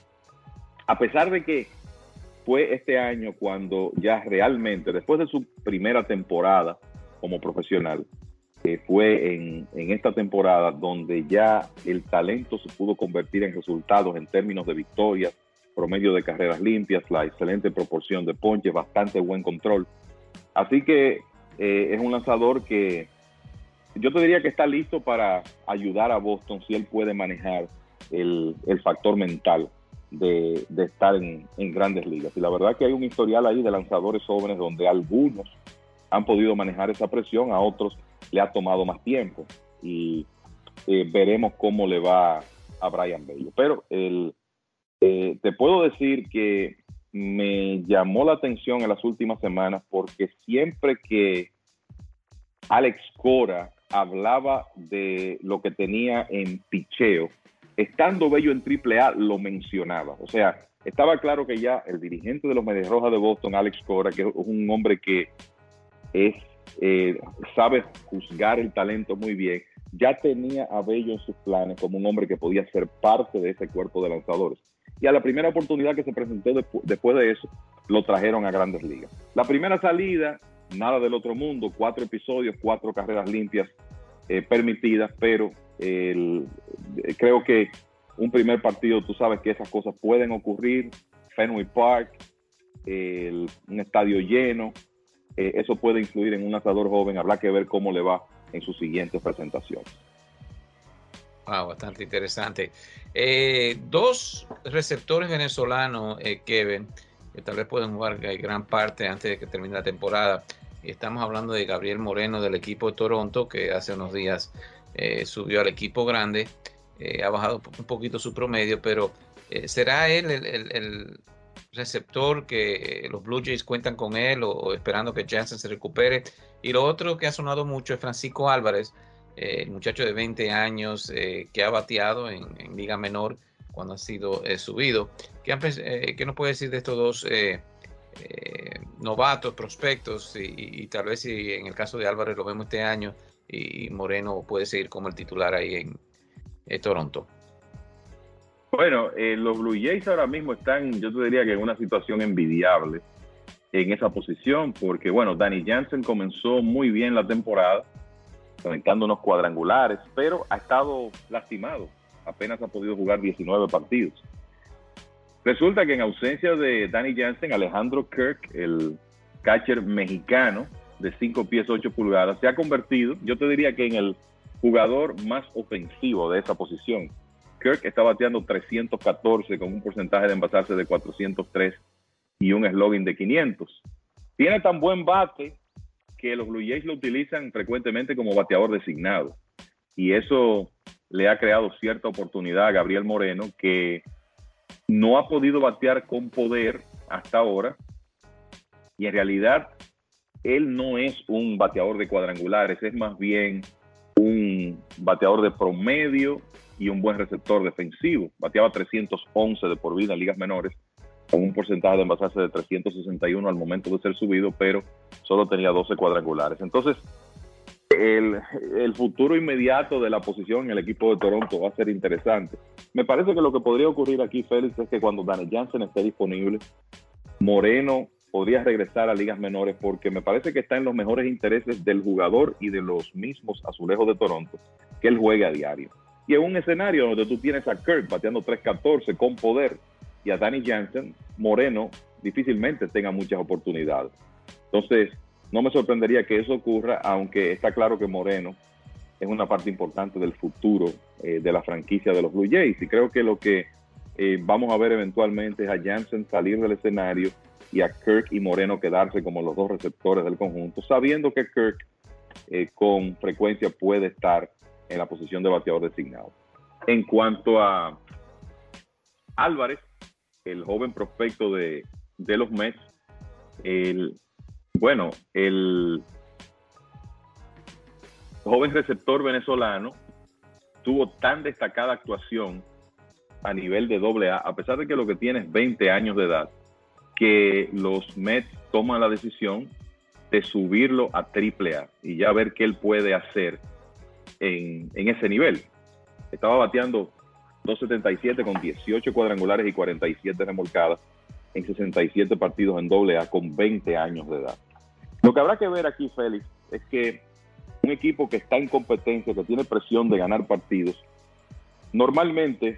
A pesar de que fue este año cuando ya realmente, después de su primera temporada como profesional, fue en esta temporada donde ya el talento se pudo convertir en resultados en términos de victorias, promedio de carreras limpias, la excelente proporción de ponches, bastante buen control. Así que es un lanzador que yo te diría que está listo para ayudar a Boston si él puede manejar el factor mental de estar en grandes ligas. Y la verdad que hay un historial ahí de lanzadores jóvenes donde algunos han podido manejar esa presión, a otros le ha tomado más tiempo. Y veremos cómo le va a Brayan Bello. Pero te puedo decir que me llamó la atención en las últimas semanas, porque siempre que Alex Cora hablaba de lo que tenía en picheo, estando Bello en AAA, lo mencionaba. O sea, estaba claro que ya el dirigente de los Medias Rojas de Boston, Alex Cora, que es un hombre que sabe juzgar el talento muy bien, ya tenía a Bello en sus planes como un hombre que podía ser parte de ese cuerpo de lanzadores. Y a la primera oportunidad que se presentó después de eso, lo trajeron a Grandes Ligas. La primera salida, nada del otro mundo, 4 episodios, 4 carreras limpias permitidas, pero creo que un primer partido, tú sabes que esas cosas pueden ocurrir. Fenway Park, un estadio lleno, eso puede influir en un lanzador joven. Habrá que ver cómo le va en sus siguientes presentaciones. Wow, bastante interesante. 2 receptores venezolanos, Kevin, que tal vez pueden jugar gran parte antes de que termine la temporada. Y estamos hablando de Gabriel Moreno del equipo de Toronto, que hace unos días subió al equipo grande. Ha bajado un poquito su promedio, pero ¿será él el receptor que los Blue Jays cuentan con él, o esperando que Jansen se recupere? Y lo otro que ha sonado mucho es Francisco Álvarez, el muchacho de 20 años que ha bateado en Liga Menor cuando ha sido subido. ¿Qué nos puede decir de estos dos novatos, prospectos? Y tal vez si en el caso de Álvarez lo vemos este año y Moreno puede seguir como el titular ahí en Toronto. Bueno, los Blue Jays ahora mismo están, yo te diría que en una situación envidiable, en esa posición, porque bueno, Danny Jansen comenzó muy bien la temporada, conectando unos cuadrangulares, pero ha estado lastimado, apenas ha podido jugar 19 partidos. Resulta que en ausencia de Danny Jansen, Alejandro Kirk, el catcher mexicano de 5 pies 8 pulgadas, se ha convertido, yo te diría que en el jugador más ofensivo de esa posición. Kirk está bateando 314 con un porcentaje de envasarse de 403 y un slogan de 500. Tiene tan buen bate que los Blue Jays lo utilizan frecuentemente como bateador designado. Y eso le ha creado cierta oportunidad a Gabriel Moreno, que no ha podido batear con poder hasta ahora. Y en realidad, él no es un bateador de cuadrangulares, es más bien un bateador de promedio y un buen receptor defensivo. Bateaba 311 de por vida en ligas menores, con un porcentaje de envasarse de 361 al momento de ser subido, pero solo tenía 12 cuadrangulares. Entonces, el futuro inmediato de la posición en el equipo de Toronto va a ser interesante. Me parece que lo que podría ocurrir aquí, Félix, es que cuando Danny Jansen esté disponible, Moreno podría regresar a ligas menores, porque me parece que está en los mejores intereses del jugador y de los mismos azulejos de Toronto que él juegue a diario. Y en un escenario donde tú tienes a Kirk bateando 314 con poder y a Danny Jansen, Moreno difícilmente tenga muchas oportunidades. Entonces, no me sorprendería que eso ocurra, aunque está claro que Moreno es una parte importante del futuro de la franquicia de los Blue Jays. Y creo que lo que vamos a ver eventualmente es a Jansen salir del escenario y a Kirk y Moreno quedarse como los dos receptores del conjunto, sabiendo que Kirk con frecuencia puede estar en la posición de bateador designado. En cuanto a Álvarez, el joven prospecto de los Mets, el joven receptor venezolano tuvo tan destacada actuación a nivel de AA, a pesar de que lo que tiene es 20 años de edad, que los Mets toman la decisión de subirlo a AAA y ya ver qué él puede hacer en ese nivel. Estaba bateando 277 con 18 cuadrangulares y 47 remolcadas en 67 partidos en AA con 20 años de edad. Lo que habrá que ver aquí, Félix, es que un equipo que está en competencia, que tiene presión de ganar partidos, normalmente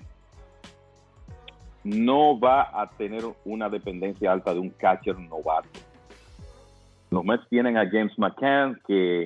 no va a tener una dependencia alta de un catcher novato. Los Mets tienen a James McCann, que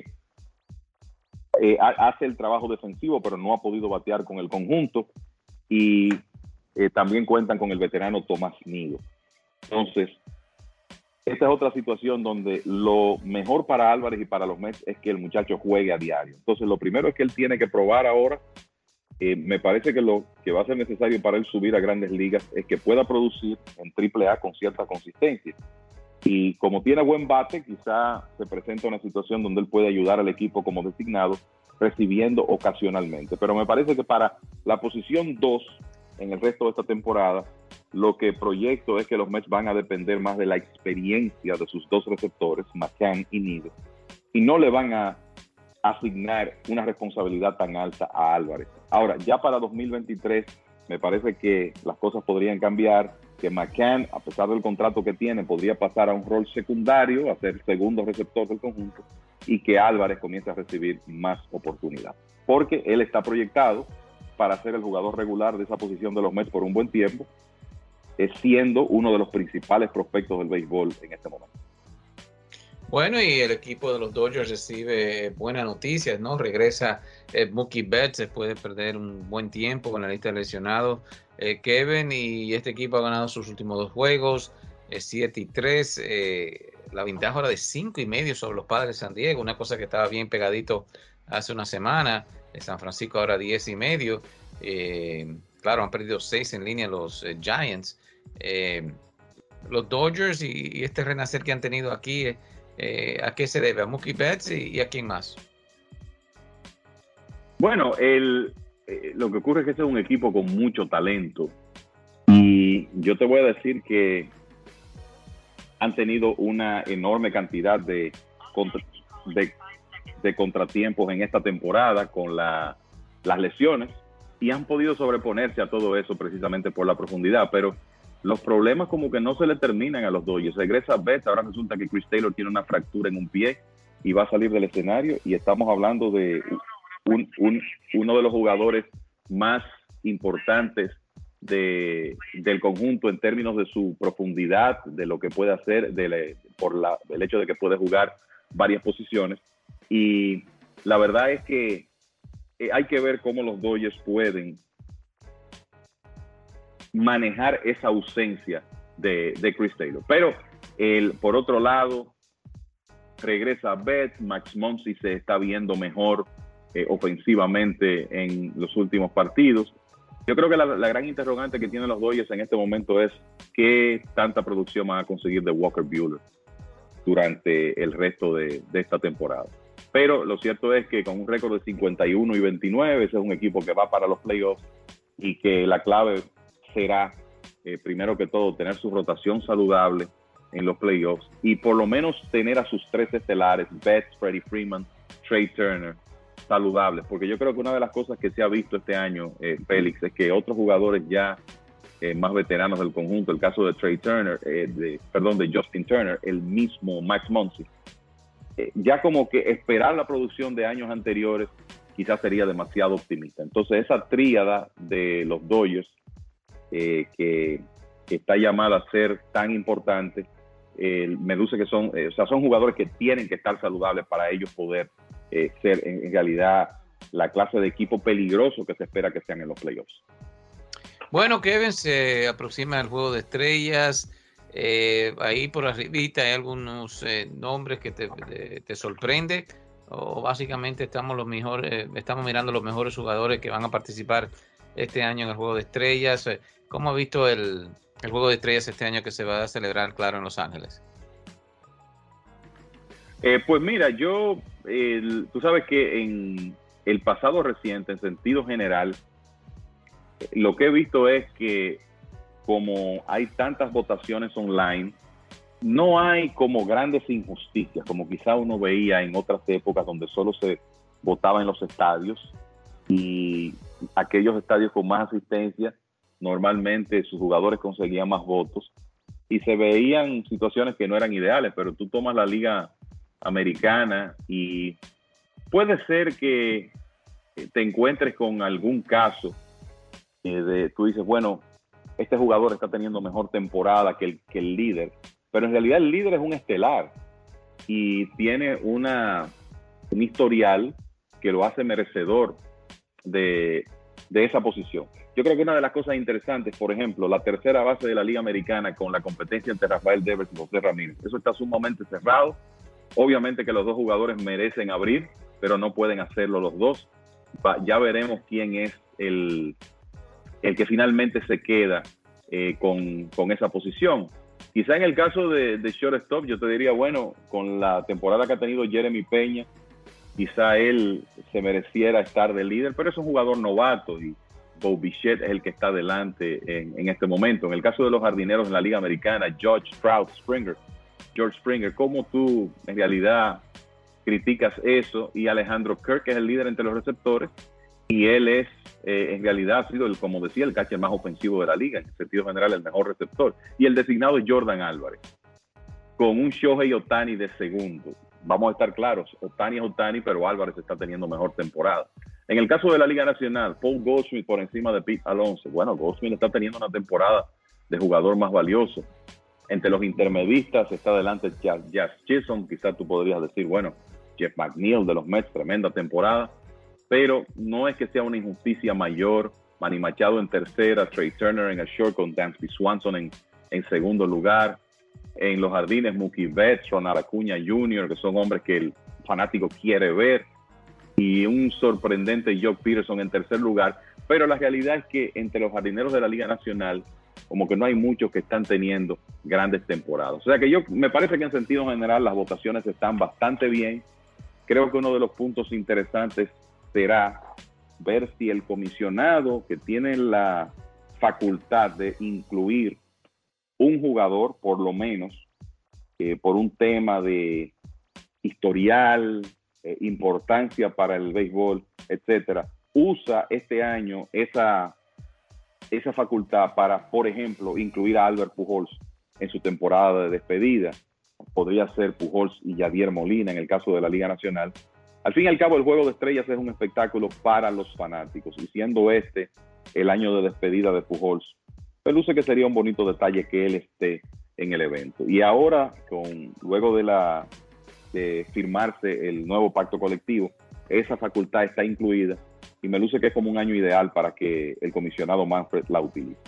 hace el trabajo defensivo, pero no ha podido batear con el conjunto, y también cuentan con el veterano Tomás Nido. Entonces, esta es otra situación donde lo mejor para Álvarez y para los Mets es que el muchacho juegue a diario. Entonces, lo primero es que él tiene que probar ahora. Me parece que lo que va a ser necesario para él subir a grandes ligas es que pueda producir en AAA con cierta consistencia. Y como tiene buen bate, quizá se presenta una situación donde él puede ayudar al equipo como designado, recibiendo ocasionalmente. Pero me parece que para la posición 2 en el resto de esta temporada, lo que proyecto es que los Mets van a depender más de la experiencia de sus dos receptores, McCann y Nido, y no le van a asignar una responsabilidad tan alta a Álvarez. Ahora, ya para 2023, me parece que las cosas podrían cambiar, que McCann, a pesar del contrato que tiene, podría pasar a un rol secundario, a ser segundo receptor del conjunto, y que Álvarez comience a recibir más oportunidad. Porque él está proyectado para ser el jugador regular de esa posición de los Mets por un buen tiempo, siendo uno de los principales prospectos del béisbol en este momento. Bueno, y el equipo de los Dodgers recibe buenas noticias, ¿no? Regresa Mookie Betts después de perder un buen tiempo con la lista de lesionados. Kevin, y este equipo ha ganado sus últimos 2 juegos, 7-3. La ventaja era de 5.5 sobre los Padres de San Diego, una cosa que estaba bien pegadito hace una semana. San Francisco ahora 10.5. Claro, han perdido 6 en línea los Giants. Los Dodgers y este renacer que han tenido aquí, ¿a qué se debe? ¿A Mookie Betts y a quién más? Bueno, lo que ocurre es que este es un equipo con mucho talento, y yo te voy a decir que han tenido una enorme cantidad de contratiempos en esta temporada con las lesiones, y han podido sobreponerse a todo eso precisamente por la profundidad. Pero los problemas como que no se le terminan a los Dodgers. Regresa Betts, ahora resulta que Chris Taylor tiene una fractura en un pie y va a salir del escenario, y estamos hablando de uno de los jugadores más importantes del conjunto en términos de su profundidad, de lo que puede hacer, por el hecho de que puede jugar varias posiciones. Y la verdad es que hay que ver cómo los Dodgers pueden manejar esa ausencia de Chris Taylor. Pero por otro lado, regresa Betts, Max Muncy se está viendo mejor ofensivamente en los últimos partidos. Yo creo que la gran interrogante que tienen los Dodgers en este momento es qué tanta producción van a conseguir de Walker Buehler durante el resto de esta temporada. Pero lo cierto es que con un récord de 51-29, ese es un equipo que va para los playoffs, y que la clave será, primero que todo, tener su rotación saludable en los playoffs y por lo menos tener a sus tres estelares, Betts, Freddie Freeman, Trey Turner, saludables. Porque yo creo que una de las cosas que se ha visto este año, Félix, es que otros jugadores ya más veteranos del conjunto, el caso de Trey Turner, de Justin Turner, el mismo Max Muncy, ya como que esperar la producción de años anteriores quizás sería demasiado optimista. Entonces esa tríada de los Dodgers que está llamada a ser tan importante, me luce que son jugadores que tienen que estar saludables para ellos poder ser en realidad la clase de equipo peligroso que se espera que sean en los playoffs. Bueno, Kevin, se aproxima el Juego de Estrellas. Ahí por arribita hay algunos nombres que te sorprende, o básicamente estamos mirando los mejores jugadores que van a participar este año en el Juego de Estrellas. ¿Cómo ha visto el Juego de Estrellas este año que se va a celebrar, claro, en Los Ángeles? Pues mira, tú sabes que en el pasado reciente, en sentido general, lo que he visto es que como hay tantas votaciones online, no hay como grandes injusticias, como quizá uno veía en otras épocas donde solo se votaba en los estadios, y aquellos estadios con más asistencia, normalmente sus jugadores conseguían más votos, y se veían situaciones que no eran ideales. Pero tú tomas la Liga Americana y puede ser que te encuentres con algún caso tú dices, bueno, este jugador está teniendo mejor temporada que el líder, pero en realidad el líder es un estelar y tiene un historial que lo hace merecedor de esa posición. Yo creo que una de las cosas interesantes, por ejemplo, la tercera base de la Liga Americana con la competencia entre Rafael Devers y José Ramírez, eso está sumamente cerrado. Obviamente que los dos jugadores merecen abrir, pero no pueden hacerlo los dos. Ya veremos quién es el que finalmente se queda con esa posición. Quizá en el caso de shortstop, yo te diría, bueno, con la temporada que ha tenido Jeremy Peña, quizá él se mereciera estar de líder, pero es un jugador novato y Bo Bichette es el que está adelante en este momento. En el caso de los jardineros en la Liga Americana, George Springer, ¿cómo tú en realidad criticas eso? Y Alejandro Kirk es el líder entre los receptores, y él es, en realidad, ha sido, como decía, el catcher más ofensivo de la liga, en sentido general, el mejor receptor. Y el designado es Jordan Álvarez, con un Shohei Ohtani de segundo. Vamos a estar claros, Ohtani es Ohtani, pero Álvarez está teniendo mejor temporada. En el caso de la Liga Nacional, Paul Goldschmidt por encima de Pete Alonso. Bueno, Goldschmidt está teniendo una temporada de jugador más valioso. Entre los intermedistas está adelante Jazz Chisholm. Quizás tú podrías decir, bueno, Jeff McNeil de los Mets, tremenda temporada. Pero no es que sea una injusticia mayor. Manny Machado en tercera, Trey Turner en el short con Dansby Swanson en segundo lugar. En los jardines, Mookie Betts, Ronald Acuña Jr., que son hombres que el fanático quiere ver. Y un sorprendente Jock Peterson en tercer lugar. Pero la realidad es que entre los jardineros de la Liga Nacional, como que no hay muchos que están teniendo grandes temporadas. O sea que me parece que en sentido general las votaciones están bastante bien. Creo que uno de los puntos interesantes será ver si el comisionado, que tiene la facultad de incluir un jugador, por lo menos, por un tema de historial, importancia para el béisbol, etcétera, usa este año esa esa facultad para, por ejemplo, incluir a Albert Pujols en su temporada de despedida. Podría ser Pujols y Yadier Molina en el caso de la Liga Nacional. Al fin y al cabo, el Juego de Estrellas es un espectáculo para los fanáticos, y siendo este el año de despedida de Pujols, me luce que sería un bonito detalle que él esté en el evento. Y ahora, luego de firmarse el nuevo pacto colectivo, esa facultad está incluida, y me luce que es como un año ideal para que el comisionado Manfred la utilice.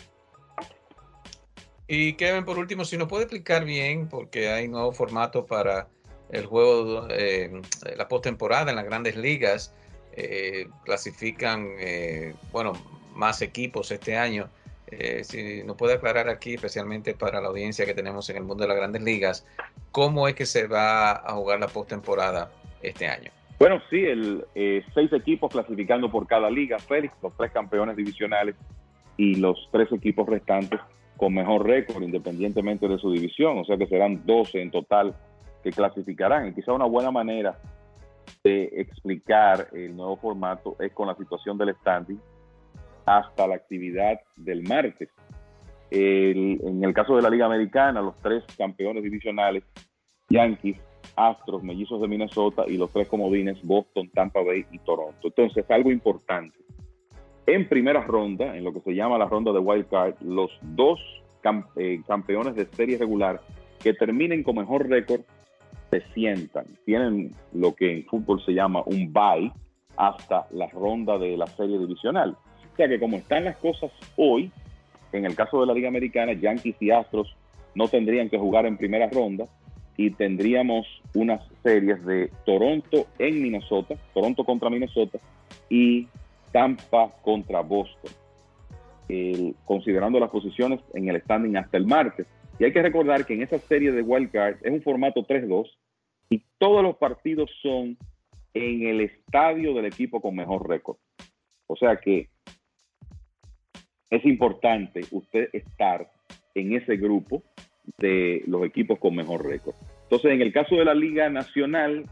Y Kevin, por último, si nos puede explicar bien, porque hay nuevo formato para el juego, la postemporada en las grandes ligas, clasifican, más equipos este año. Si nos puede aclarar aquí, especialmente para la audiencia que tenemos en el mundo de las grandes ligas, ¿cómo es que se va a jugar la postemporada este año? Bueno, sí, 6 equipos clasificando por cada liga, Félix, los 3 campeones divisionales y los 3 equipos restantes con mejor récord independientemente de su división, o sea que serán 12 en total que clasificarán. Y quizá una buena manera de explicar el nuevo formato es con la situación del standing hasta la actividad del martes. En el caso de la Liga Americana, los 3 campeones divisionales, Yankees, Astros, Mellizos de Minnesota, y los 3 comodines, Boston, Tampa Bay y Toronto. Entonces, algo importante. En primera ronda, en lo que se llama la ronda de Wild Card, los 2 campeones de serie regular que terminen con mejor récord se sientan. Tienen lo que en fútbol se llama un bye hasta la ronda de la serie divisional. O sea que como están las cosas hoy, en el caso de la Liga Americana, Yankees y Astros no tendrían que jugar en primera ronda, y tendríamos unas series de Toronto en Minnesota, Toronto contra Minnesota, y Tampa contra Boston, considerando las posiciones en el standing hasta el martes. Y hay que recordar que en esa serie de Wild Card es un formato 3-2, y todos los partidos son en el estadio del equipo con mejor récord. O sea que es importante usted estar en ese grupo de los equipos con mejor récord. Entonces, en el caso de la Liga Nacional,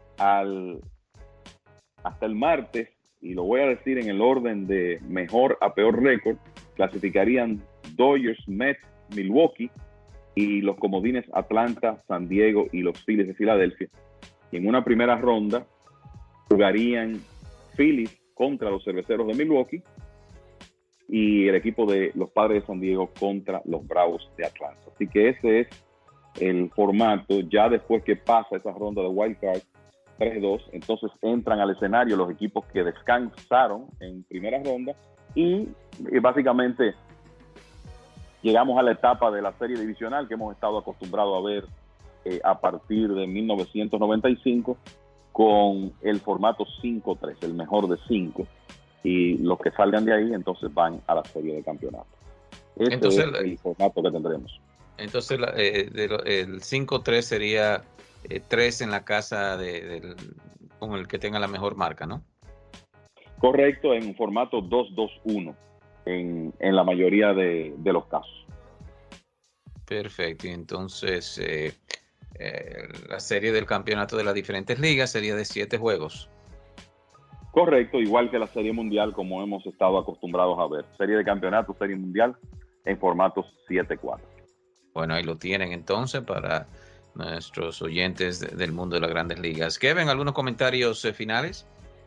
hasta el martes, y lo voy a decir en el orden de mejor a peor récord, clasificarían Dodgers, Mets, Milwaukee, y los comodines Atlanta, San Diego y los Phillies de Filadelfia. Y en una primera ronda jugarían Phillies contra los Cerveceros de Milwaukee, y el equipo de los Padres de San Diego contra los Bravos de Atlanta. Así que ese es el formato. Ya después que pasa esa ronda de Wild Card 3-2, entonces entran al escenario los equipos que descansaron en primera ronda, y básicamente llegamos a la etapa de la serie divisional que hemos estado acostumbrados a ver a partir de 1995, con el formato 5-3, el mejor de 5, y los que salgan de ahí entonces van a la serie de campeonato. Entonces, es el formato que tendremos. Entonces el 5-3 sería 3 en la casa con el que tenga la mejor marca, ¿no? Correcto, en un formato 2-2-1 en la mayoría de los casos. Perfecto, y entonces la serie del campeonato de las diferentes ligas sería de 7 juegos. Correcto, igual que la Serie Mundial, como hemos estado acostumbrados a ver. Serie de campeonato, Serie Mundial, en formatos 7-4. Bueno, ahí lo tienen entonces para nuestros oyentes del mundo de las grandes ligas. Kevin, ¿algunos comentarios finales?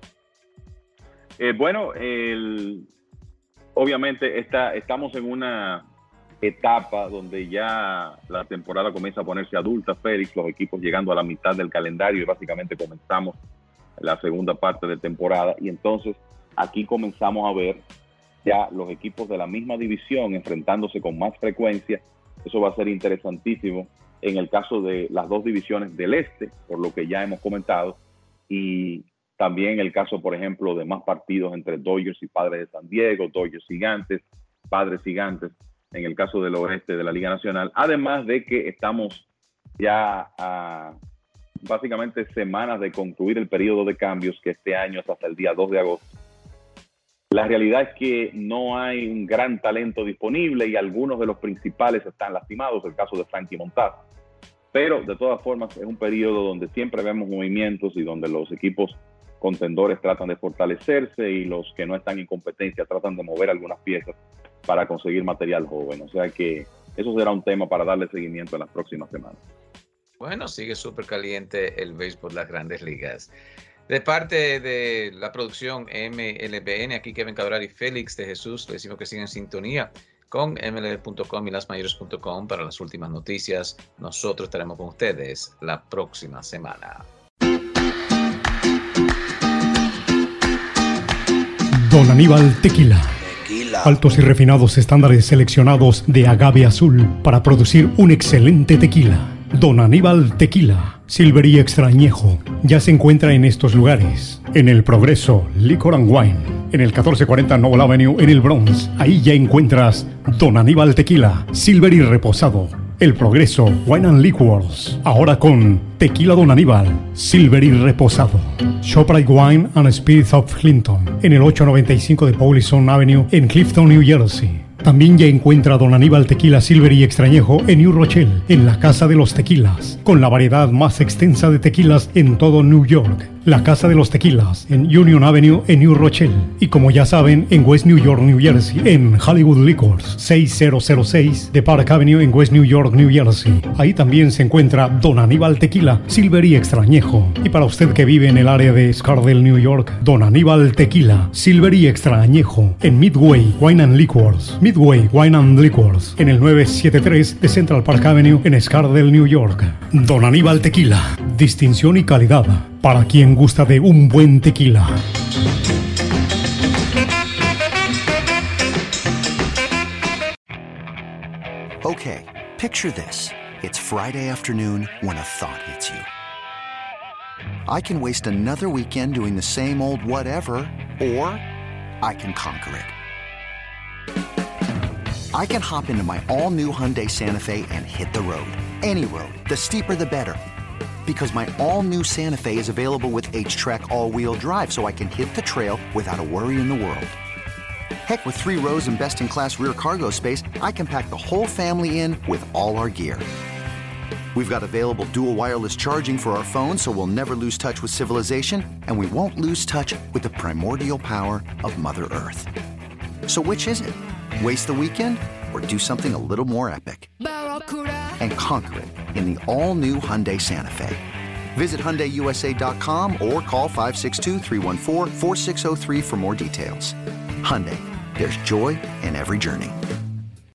Bueno, obviamente estamos en una etapa donde ya la temporada comienza a ponerse adulta, Félix, los equipos llegando a la mitad del calendario, y básicamente comenzamos la segunda parte de temporada, y entonces aquí comenzamos a ver ya los equipos de la misma división enfrentándose con más frecuencia. Eso va a ser interesantísimo en el caso de las 2 divisiones del este, por lo que ya hemos comentado, y también el caso, por ejemplo, de más partidos entre Dodgers y Padres de San Diego, Dodgers Gigantes, Padres Gigantes, en el caso del oeste de la Liga Nacional, además de que estamos ya a básicamente semanas de concluir el periodo de cambios, que este año es hasta el día 2 de agosto. La realidad es que no hay un gran talento disponible y algunos de los principales están lastimados, el caso de Frankie Montas. Pero de todas formas es un periodo donde siempre vemos movimientos y donde los equipos contendores tratan de fortalecerse y los que no están en competencia tratan de mover algunas piezas para conseguir material joven. O sea que eso será un tema para darle seguimiento en las próximas semanas. Bueno, sigue súper caliente el béisbol de las Grandes Ligas. De parte de la producción MLBN, aquí Kevin Cabral y Félix de Jesús, le decimos que sigan en sintonía con mlb.com y lasmayores.com para las últimas noticias. Nosotros estaremos con ustedes la próxima semana. Don Aníbal Tequila. Altos y refinados estándares seleccionados de agave azul para producir un excelente tequila. Don Aníbal Tequila, Silver y Extrañejo, ya se encuentra en estos lugares. En El Progreso, Liquor and Wine. En el 1440 Noble Avenue, en el Bronx. Ahí ya encuentras Don Aníbal Tequila, Silver y Reposado. El Progreso, Wine and Liquors. Ahora con Tequila Don Aníbal, Silver y Reposado. ShopRite Wine and Spirits of Clinton. En el 895 de Paulison Avenue, en Clifton, New Jersey. También ya encuentra Don Aníbal Tequila Silver y Extrañejo en New Rochelle, en la Casa de los Tequilas, con la variedad más extensa de tequilas en todo New York. La Casa de los Tequilas en Union Avenue en New Rochelle. Y como ya saben, en West New York, New Jersey, en Hollywood Liquors, 6006 de Park Avenue en West New York, New Jersey. Ahí también se encuentra Don Aníbal Tequila Silver y Extrañejo. Y para usted que vive en el área de Scardale, New York, Don Aníbal Tequila Silver y Extrañejo en Midway Wine and Liquors. Midway Wine and Liquors en el 973 de Central Park Avenue en Scardale, New York. Don Aníbal Tequila, distinción y calidad para quien gusta de un buen tequila. Okay, picture this. It's Friday afternoon when a thought hits you. I can waste another weekend doing the same old whatever, or I can conquer it. I can hop into my all-new Hyundai Santa Fe and hit the road. Any road. The steeper, the better. Because my all-new Santa Fe is available with H-Track all-wheel drive, so I can hit the trail without a worry in the world. Heck, with 3 rows and best-in-class rear cargo space, I can pack the whole family in with all our gear. We've got available dual wireless charging for our phones, so we'll never lose touch with civilization, and we won't lose touch with the primordial power of Mother Earth. So which is it? Waste the weekend or do something a little more epic? And conquer it in the all-new Hyundai Santa Fe. Visit HyundaiUSA.com or call 562-314-4603 for more details. Hyundai, there's joy in every journey.